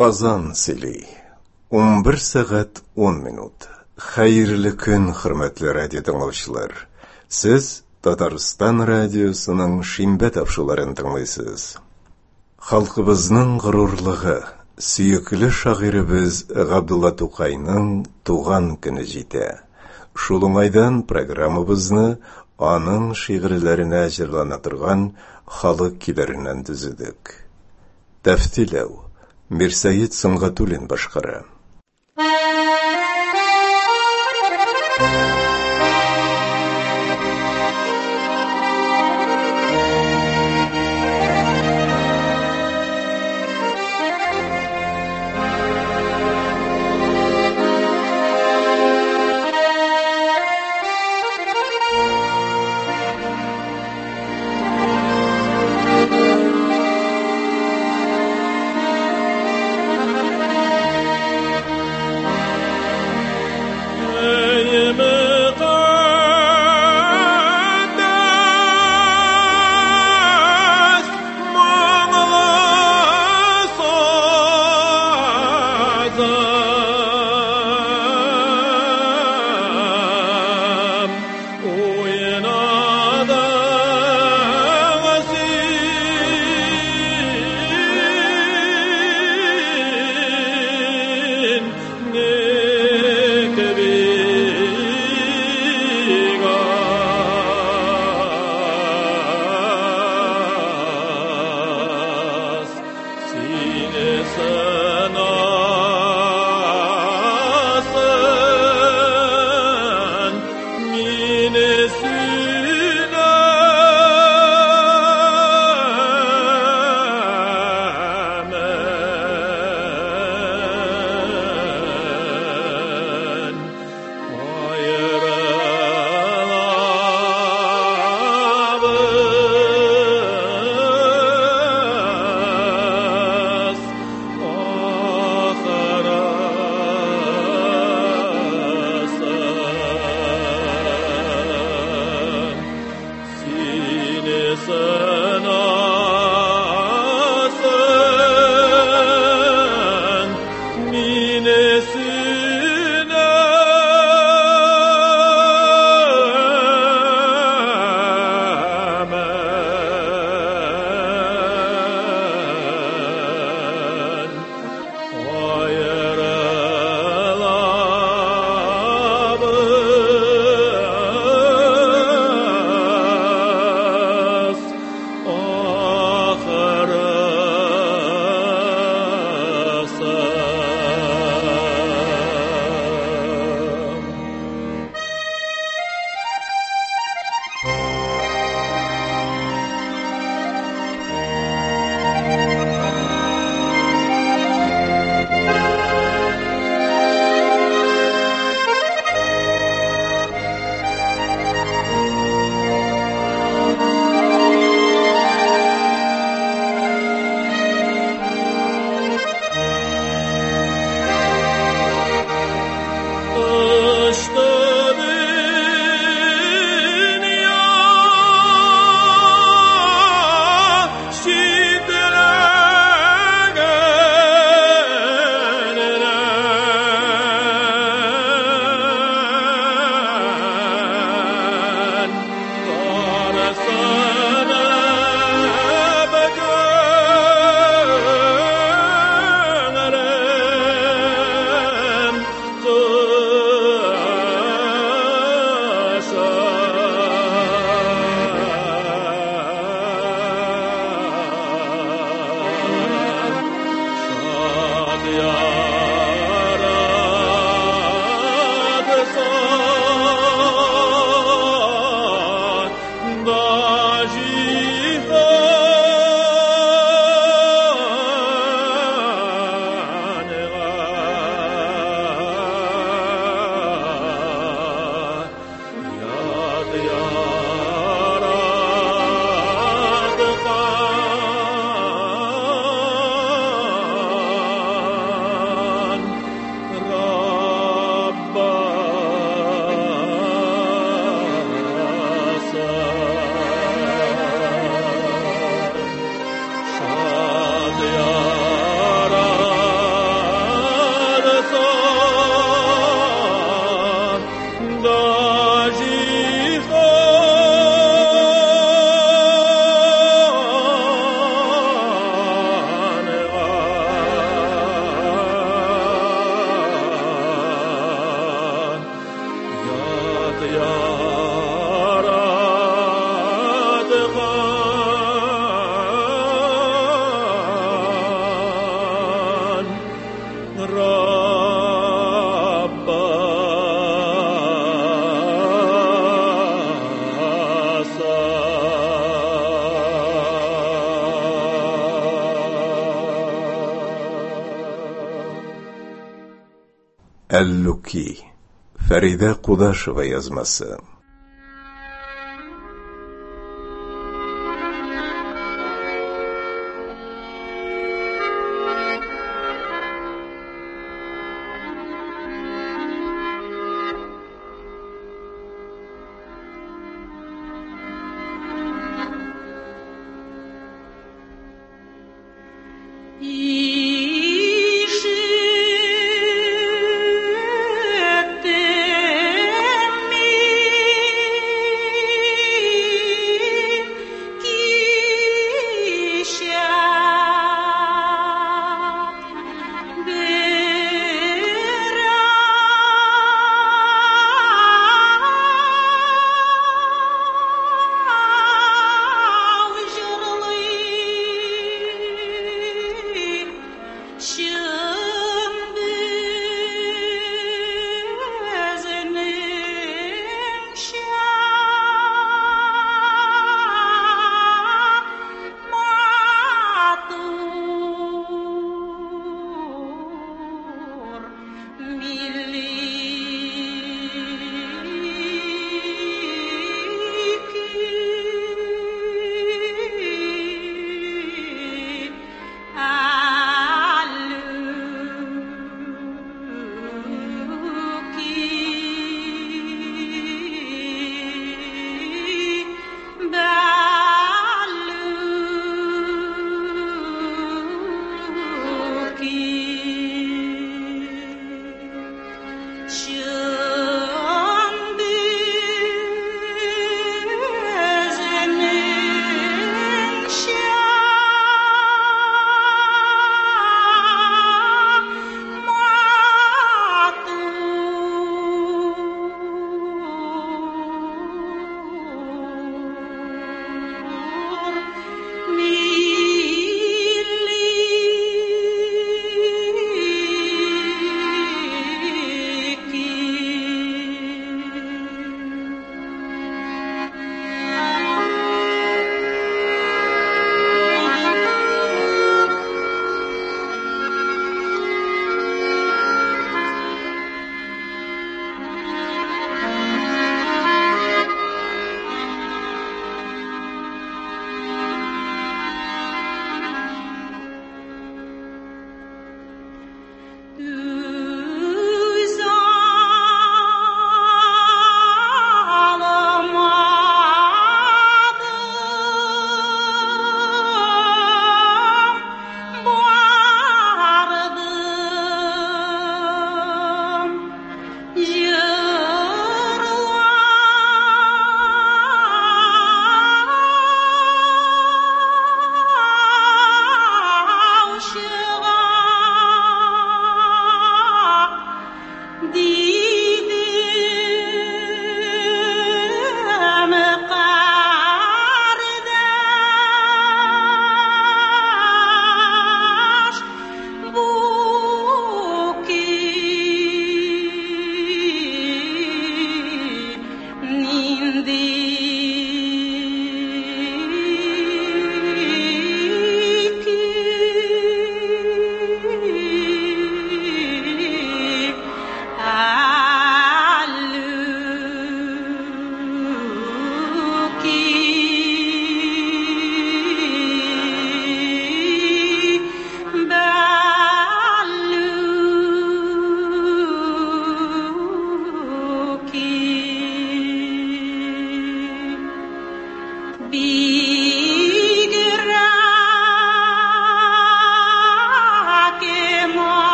Azan sili 11 saat 10 minut. Hayırlı gün hürmetli radyo dinləyicilər. Siz Tataristan radiosunun şimbe tafşularını dinləysiniz. Халқыбызның ғұрырлығы, сүйіклі шағирыбыз Ғабдулла Тукайның туған күні жете. Шулыңайдан программабызны аның шиғырларына жырлана тұрған халық килерінен түзідік. Тәфтиләу, Мирсәйет Сыңғатуллин башқара. Әллуки. Фәридә Кудашева язмасы.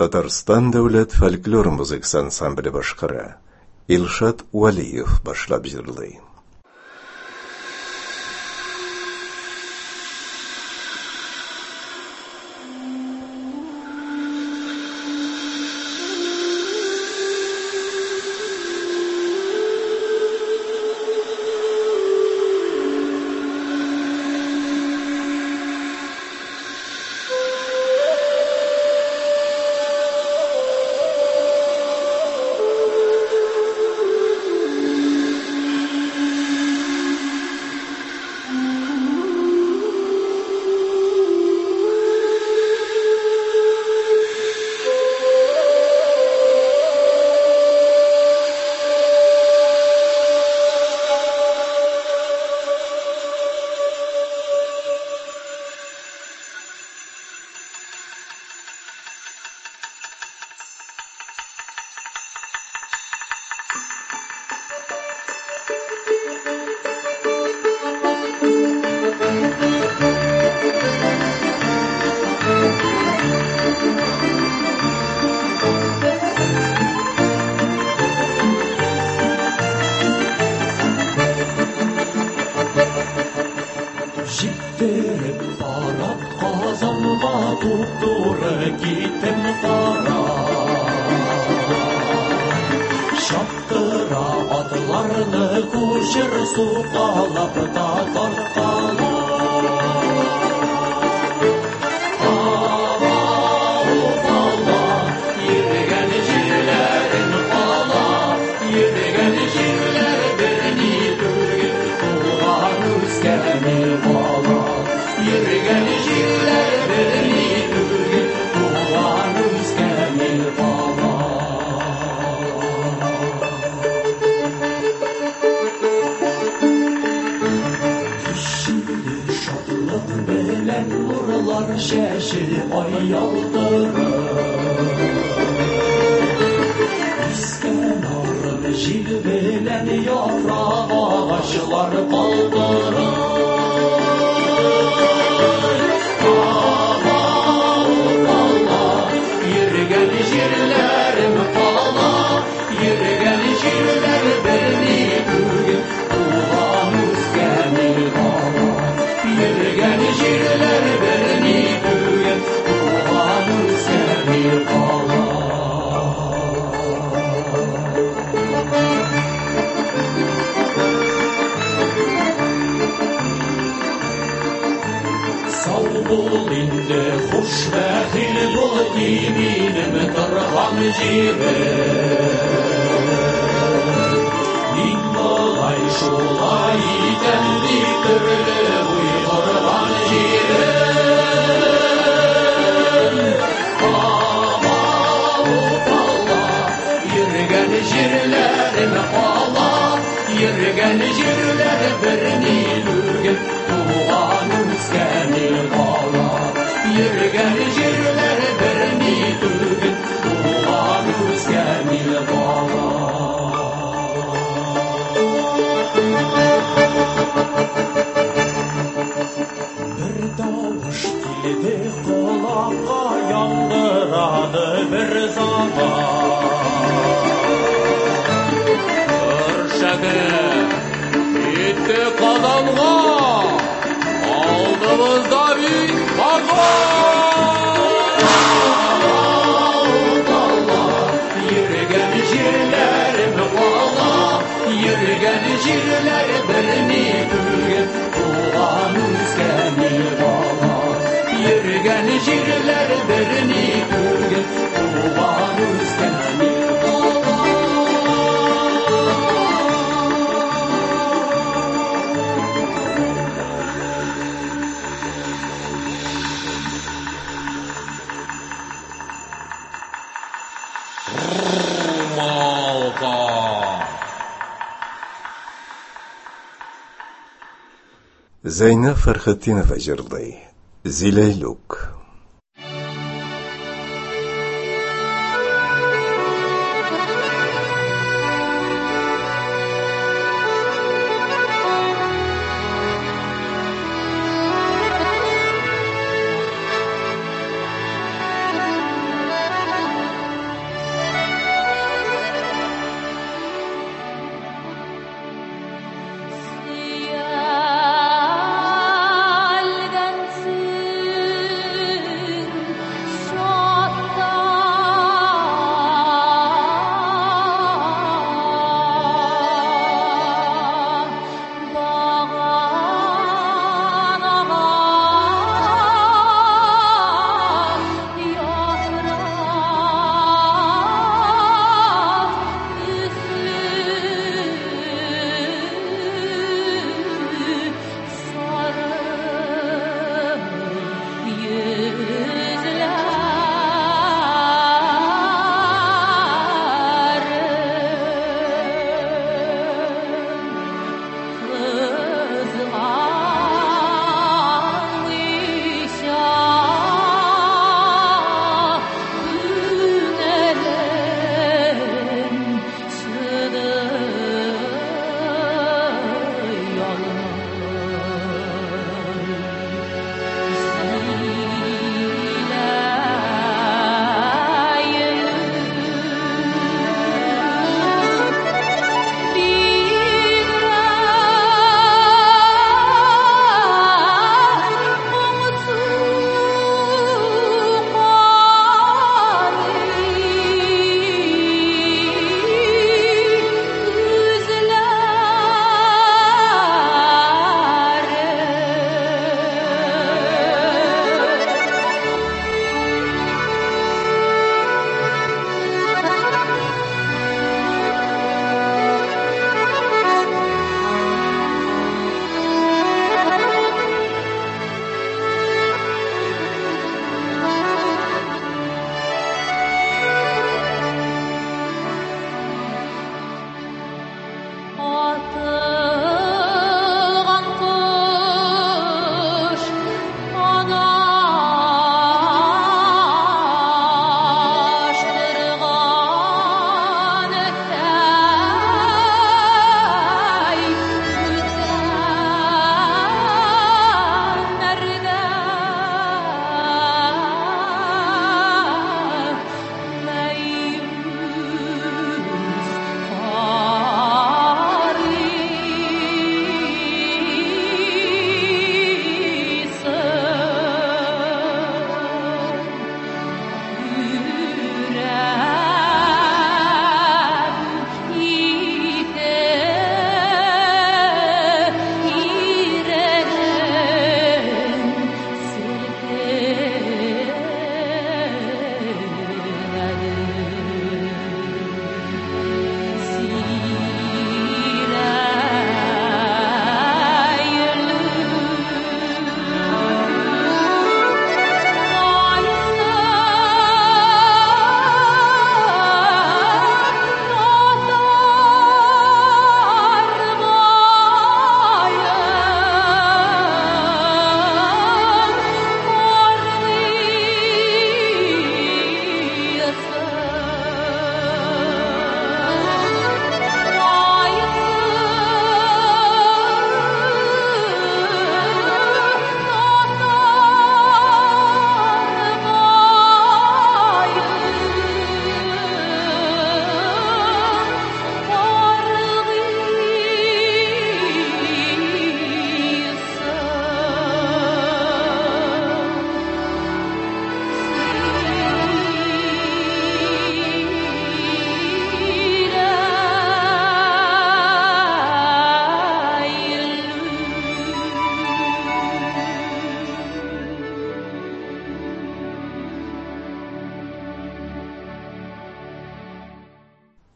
Татарстан дәүләт фольклор музыкасы ансамбле башкара. Илшат Валиев башлап җырлый. Життіріп барат қазанға тұптуры кетім қара. Шаптыра атларны көшір суқалап та тартқала. Şeşil ay yaldırır İskenarın jilvelen yaprağı ağaçlar kaldırır. Allah, yürgen jirlerim Allah, yürgen jirler beni bugün ulan üskenil Allah, yürgen jirler beni bugün ulan üskenil Allah. Sağ bul indi, hoşbəxil bul diminim qırğan jirim. Nimmolay şolay dəldi türlü uyğurğan jirim. Allah, yürgen jirlerim Allah, yürgen jirler birini lügün tuğan üskenil Allah, yürgen jirler birini lügün tuğan üskenil Allah. Bir davuş kilidi kulağa yangıradı bir zaman. Körşəgin gitti kazanğa, aldığımızda bir vagon. Allah, yürgen jirlerim Allah, yürgen jirler birini bugün tuğan üskenil Allah, yürgen jirler birini bugün tuğan üskenil Allah. Зәйнә Фәрхетдинова җырлый. Зиләйлүк.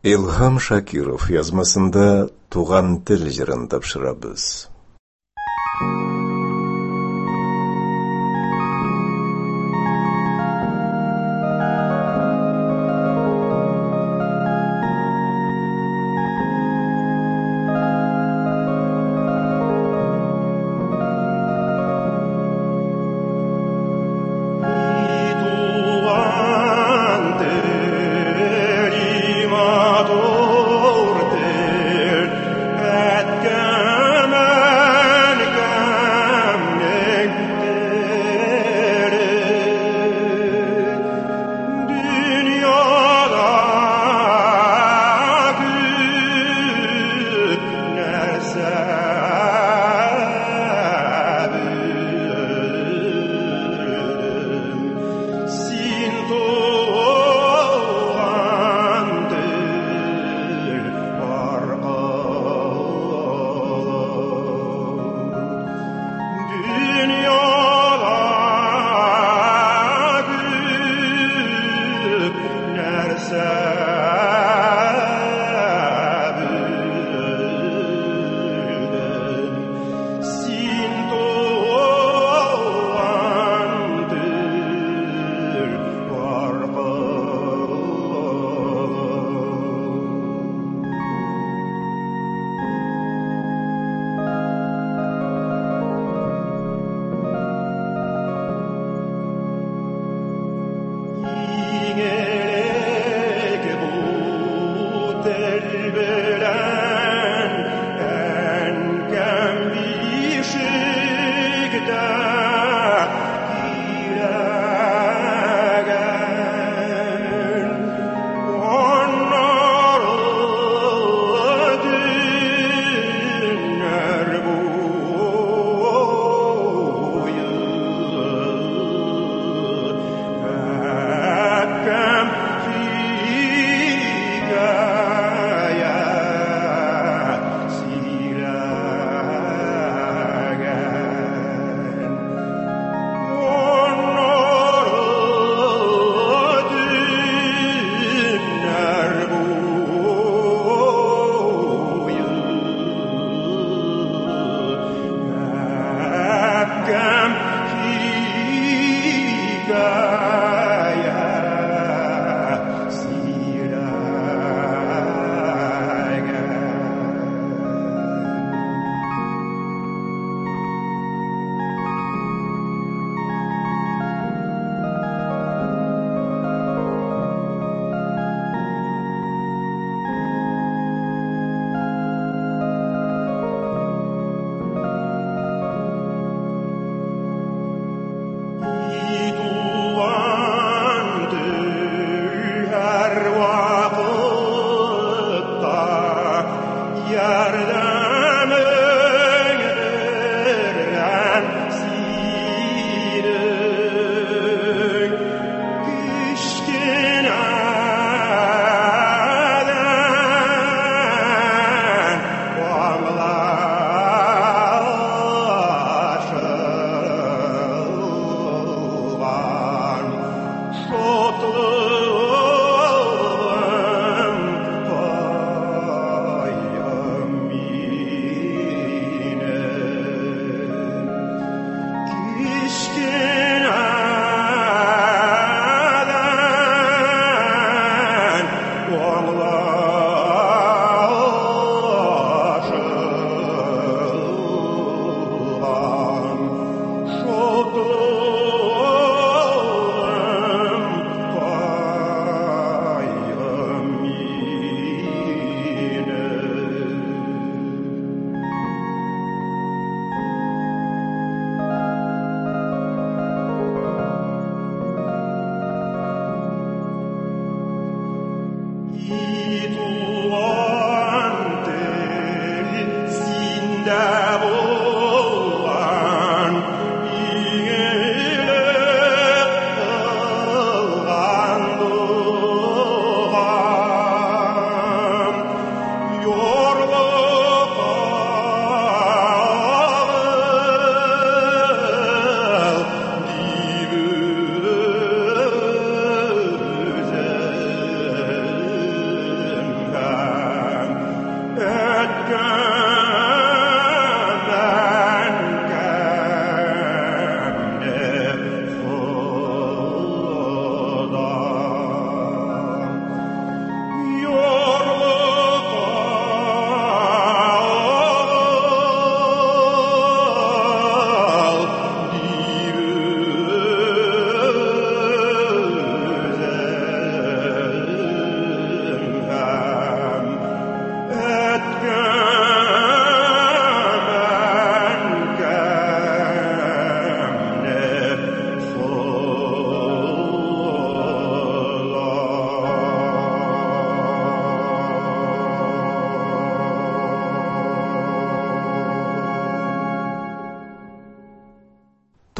Илхам Шакиров язмасында туган тел җырын тапшырабыз. Come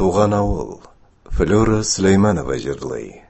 Туған ауыл. Флора Сулейманова жырлый.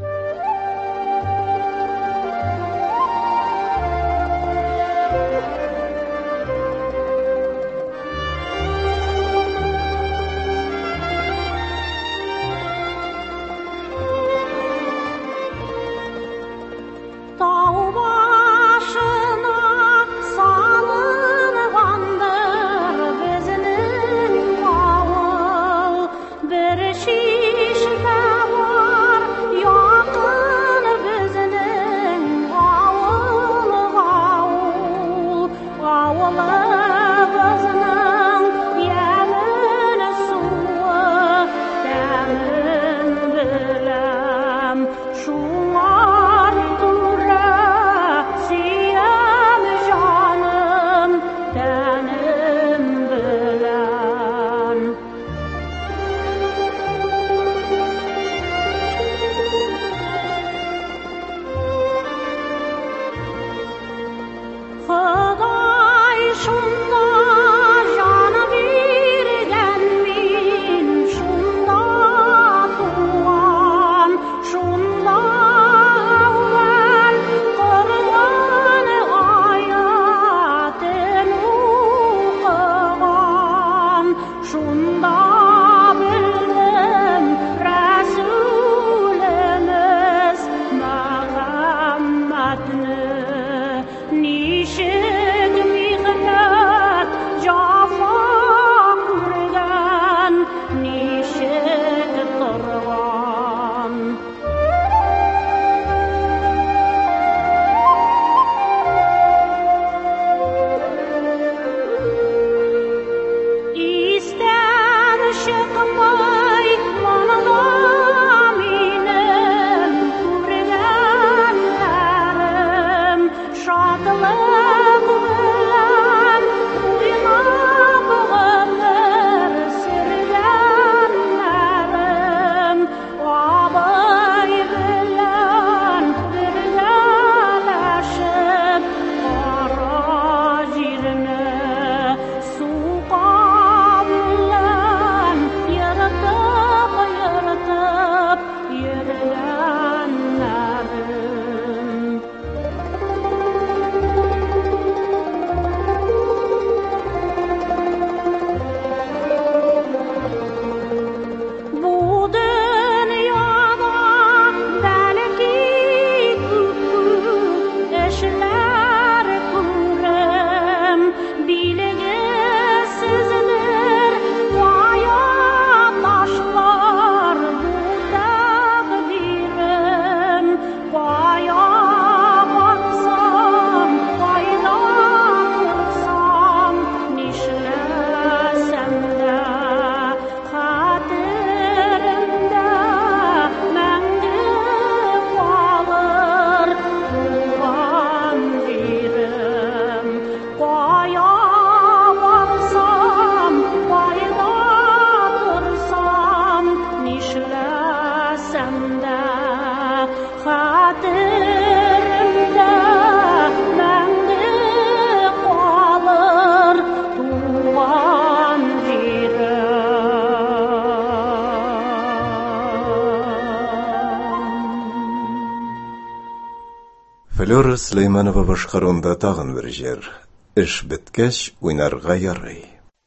Флора Сулейманова башкаруында тагын бер җыр. Эш беткәч уйнарга ярый.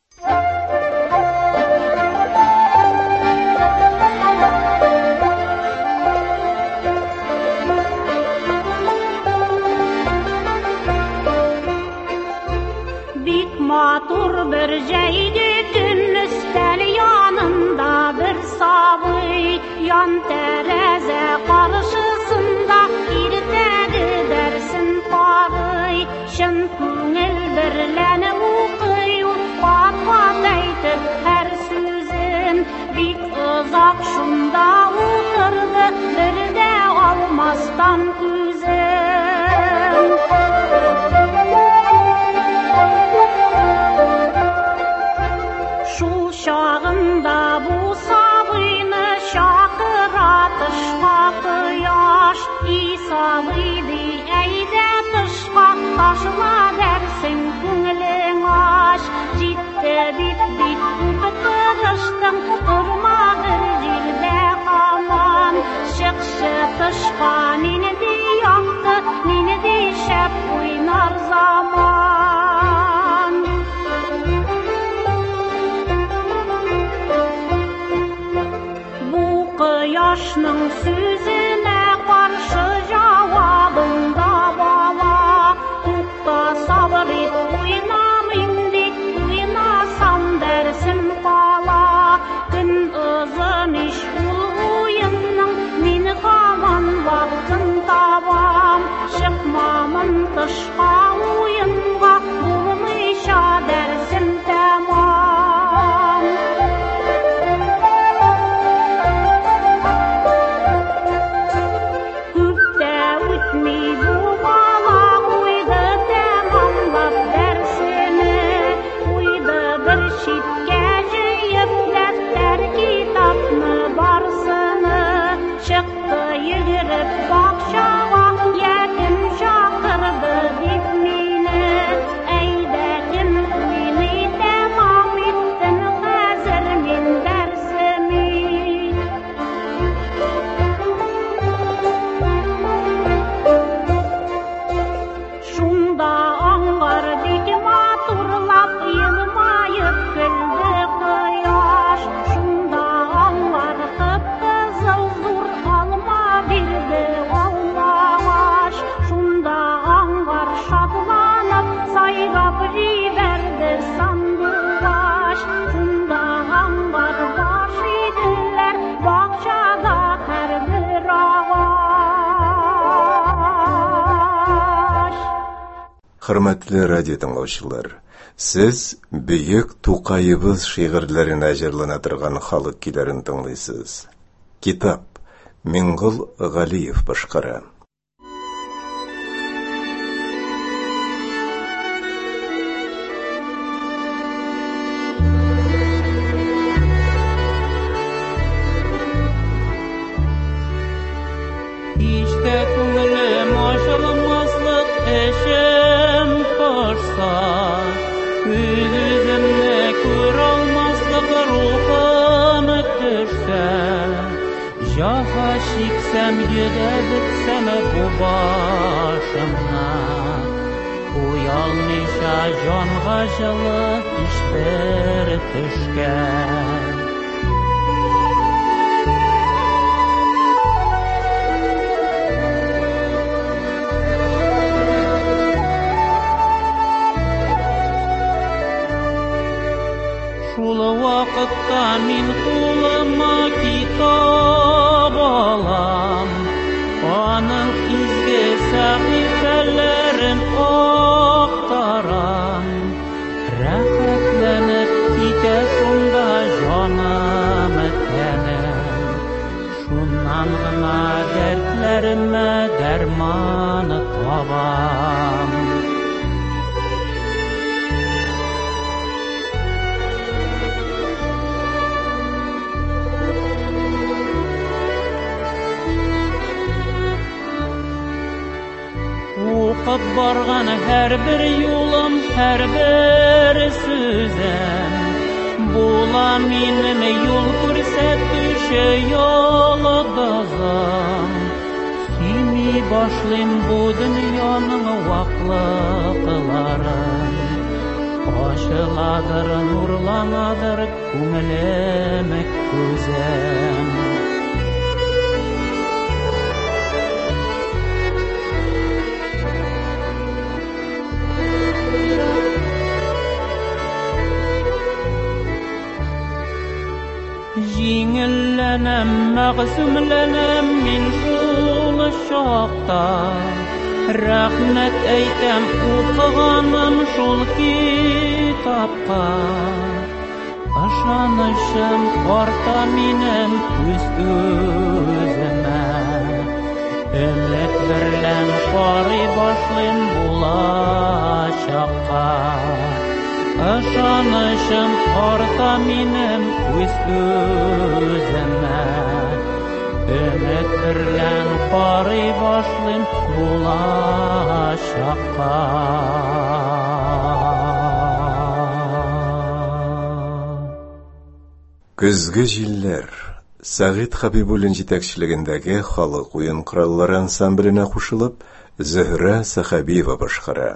Бик матур бер җәйге төн, өстәл янында бер сабый, ян тәрәзә каршысында иртәге дәрсен карый. Шын күңел берләне укый, кат-кат әйтеп һәр сүзен. Бик озак шунда утырды, бер дә алмастан күзен. Шул чагында бу сабыйны чакыра тышка кояш. И сабый ди, әйдә тышка, ташла дәрсең күңелең аш. Җитте бит укып тырыштың, тормай Yaşның сөзіне қаршы жауабында бала. Тұқта сабыр ет, ойнамын дек, ойнасам дәрсім қала. Күн ұзын еш бұл ойынның, мен қаман вақтын табам. Шықмамын тышқа ойынға, болмайша дәрсім тәмам. Көп тә өтмей бұл бала қойды тәмамлап дәрсіні. Қойды бір шетке жиып дәптер китапны барсыны. Шықты егіріп бақшаға, яким шақырды деп мені. Әйдә кім ойны тәмам еттің қазір мен дәрсіме. Шунда аңғар бек матурлап, елмайып күлді құяш. Шунда аңғар қып-қызыл зур алма берді алмағаш. Шунда аңғар шатланып, сайрап жіберді сандуғаш. Шунда аңғар баш еділер, бақшада әрбір ағаш. Hürmetli radyo tыңлаучылар, сіз Бүйек Тукайыбыз шигырьләрен әҗерләнә торган халык көйләрен тыңлыйсыз. Китап Миңгол Галиев башкара. İşte күңелем ашылмаслык эшем кошса, күземне күр алмаслык рухым төшсә, жаһа шиксәм йөдә бетсәм бу башымна, уялмыйша җанга җылы һичбер төшкән. Шул вакытта мин кулыма китап алам, аның изге сәхифәләрен актарам. Рәхәтләнеп китә шунда җаным тәнем, шуннан гына дәртләремә дәрман табам. Укып барган һәрбер юлым, һәрбер сүзем, була минем юл күрсәтүче йолдызым. Сөйми башлыйм бу дөньяның ваклыкларын, ачыладыр, нурланадыр күңелем күзем. Җиңелләнәм, мәгъсүмләнәм мин шул чакта. Рәхмәт әйтәм укыганым шул китапка. Ышанычым арта минем үз-үземә. Өмет берлән карый башлыйм булачакка. Ышанычым арта минем үз-үземә. Өмет берлән карый башлыйм булачакка. Көзге җилләр. Сәгыйть Хәбибуллин җитәкчелегендәге халык уен кораллары ансамбленә кушылып, Зөһрә Сахабиева башкара.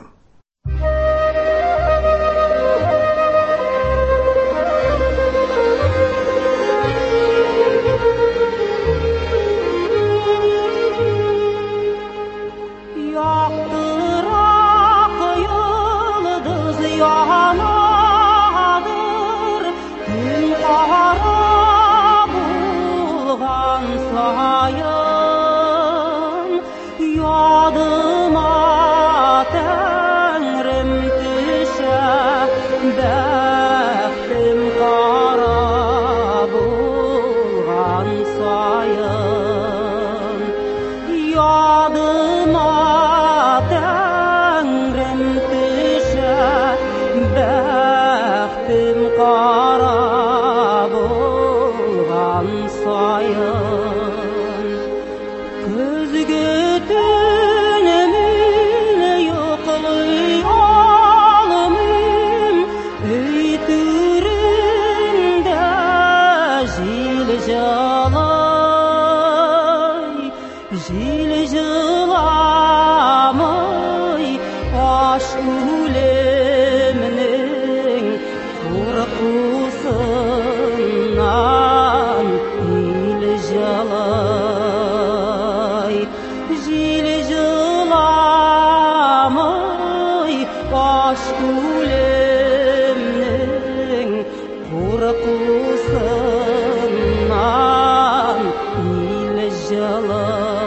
Қорқусынан ил жылы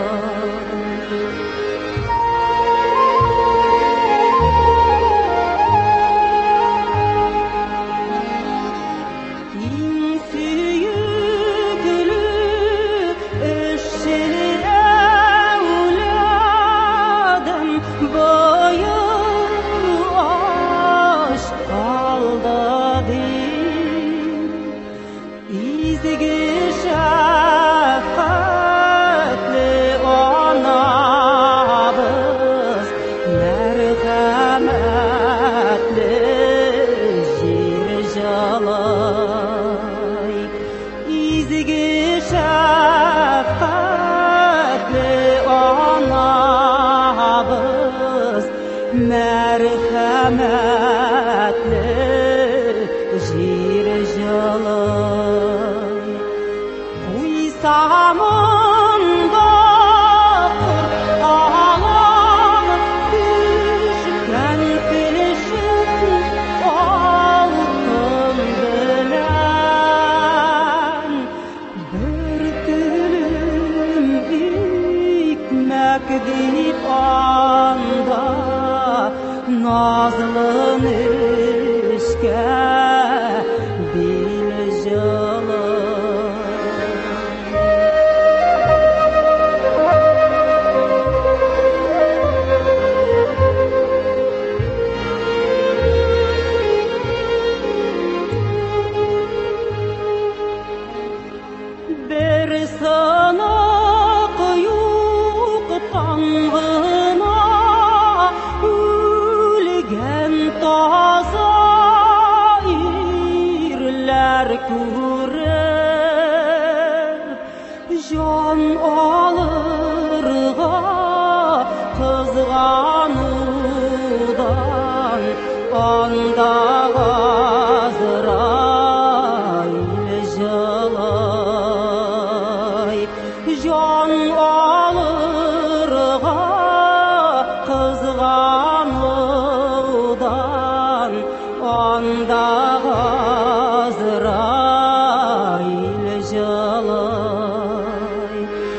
merhametli jir jalay uysamında ağlar düşken filişin altın bilen bir dilim ikmek deyip anda nazlın işke bil bir sanaq yok tangına taza irler kurer jan alırga kızganudan anda Azrail jalay jan alırga kızganudan anda Azrail jalay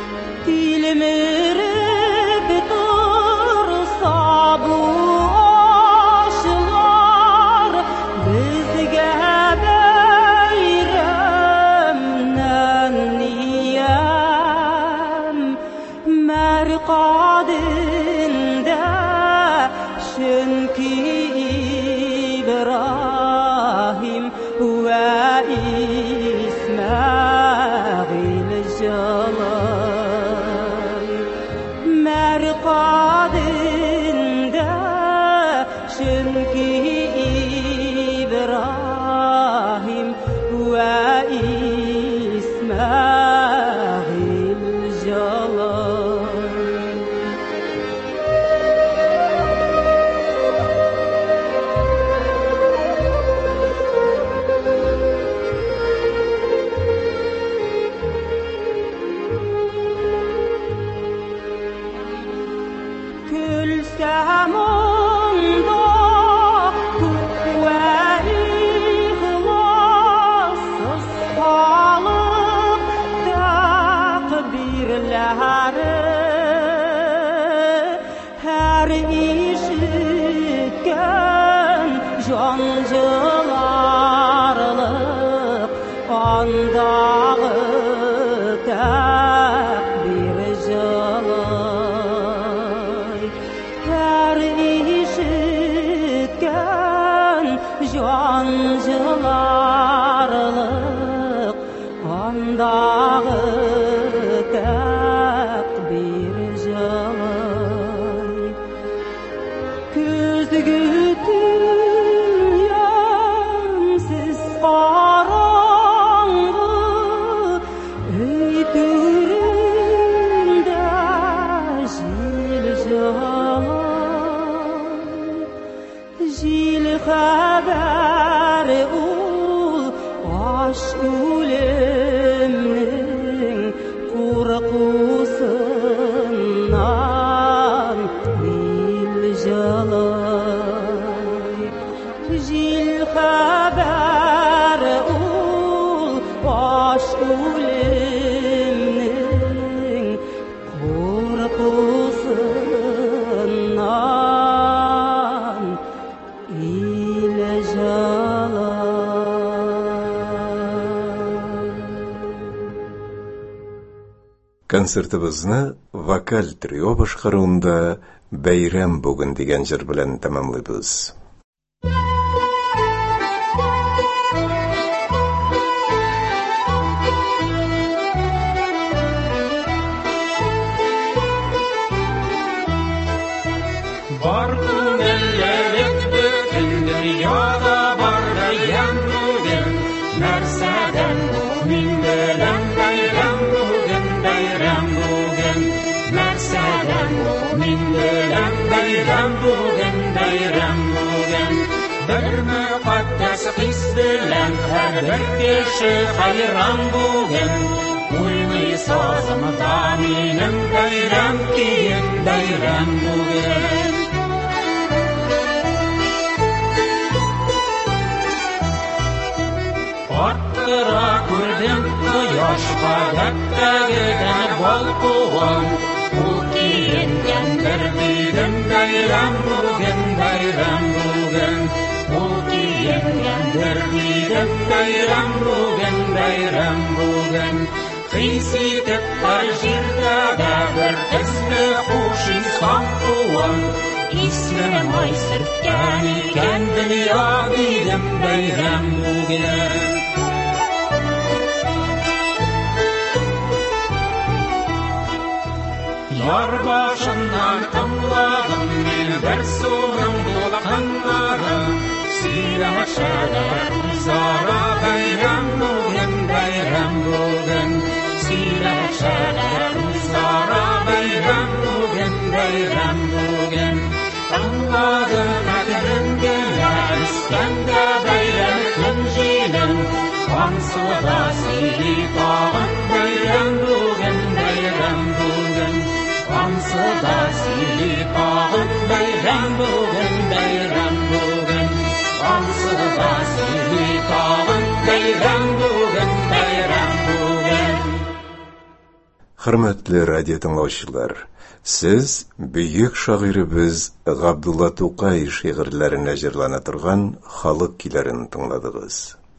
tilmirip tursa bu aşılar bizge beyremden niyem merkadinde çünkü İbrahim ve İsmail jalay merkadinde çünkü İbrahim ve İsmail jalay Gülsem onda tut ve ihlassız kalıp takbirleri her işitken cancılarlık andağı takbir jalay her işitken cancılarlık andağı takbir jalay küzgütün yemsiz karanlığı öyküründe jil jalay jil haber ul aş ölümün korkusundan bil jalay jil haber Концертыбызны вокаль трио башкаруында «Бәйрәм бүген» дигән җыр белән тәмамлыйбыз. Бар күңеллек бөтен дөньяда бар бәйрәм бүген, нәрсәдән мин беләм бәйрәм бүген, бәйрәм бүген, нәрсәдән мин беләм бәйрәм бүген, бәйрәм бүген. Бер мөкатдәс хис белән һәр кеше хайран бүген, уйный сазымда минем бәйрәм кием, бәйрәм бүген. Аттыра күрдем кояшка дәптәгедән балкуан, ул киенгәндер дидем бәйрәм бүген, бәйрәм бүген, ул киенгәндер дидем бәйрәм бүген, бәйрәм бүген. Хис итеп һәр җирдә дә бер төсле хуш ис һәм куан, ислем ай сөрткән икән дөнья дидем бәйрәм бүген. Яр башыннан тыңладым мин бер суның дулкыннары, сөйләшәләр үзара бәйрәм бүген, бәйрәм бүген, сөйләшәләр үзара бәйрәм бүген, бәйрәм бүген. Тыңладым мәгәрем генә искәндә бәйрәм көн җилен, ансуда сөйли тагын бәйрәм бүген, бәйрәм бүген. Ансыда сөйли тагын бәйрәм бүген, бәйрәм бүген. Ансыда сөйли тагын бәйрәм бүген, бәйрәм бүген. Хөрмәтле радио тыңлаучылар, сез бөек шагыйребез Габдулла Тукай шигырьләренә җырлана торган халык көйләрен тыңладыгыз.